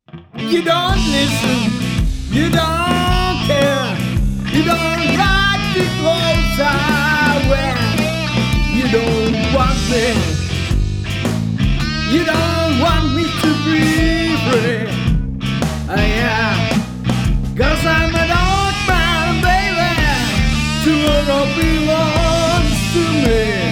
You don't listen, you don't care, you don't like the clothes I wear. You don't want me, you don't want me to be free. Yeah, 'cause I'm an old man, baby. Tomorrow belongs to me.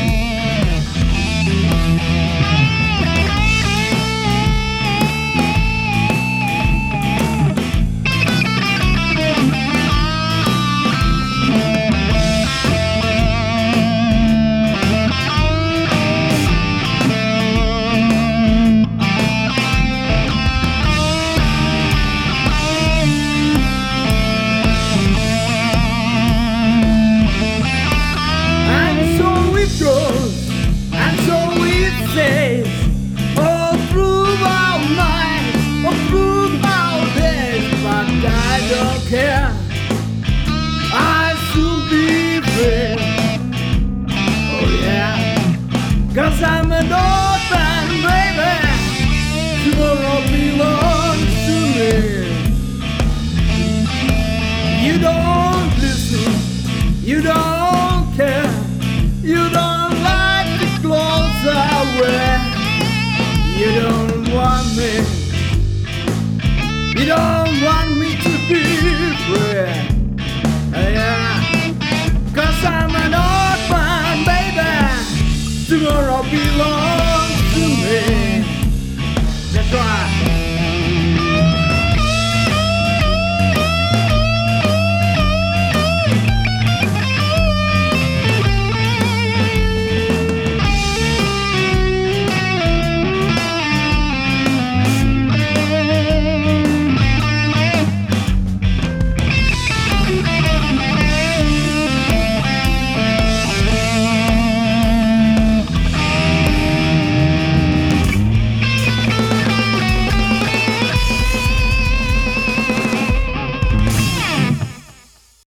All through our nights, all through our days, but I don't care. I'll soon be free. Oh yeah, 'cause I'm an old man, baby. Tomorrow belongs to me. You don't listen, you don't care, you don't like the clothes I wear. You don't want me, you don't want me to be free. Yeah, 'cause I'm an old man, baby. Tomorrow belongs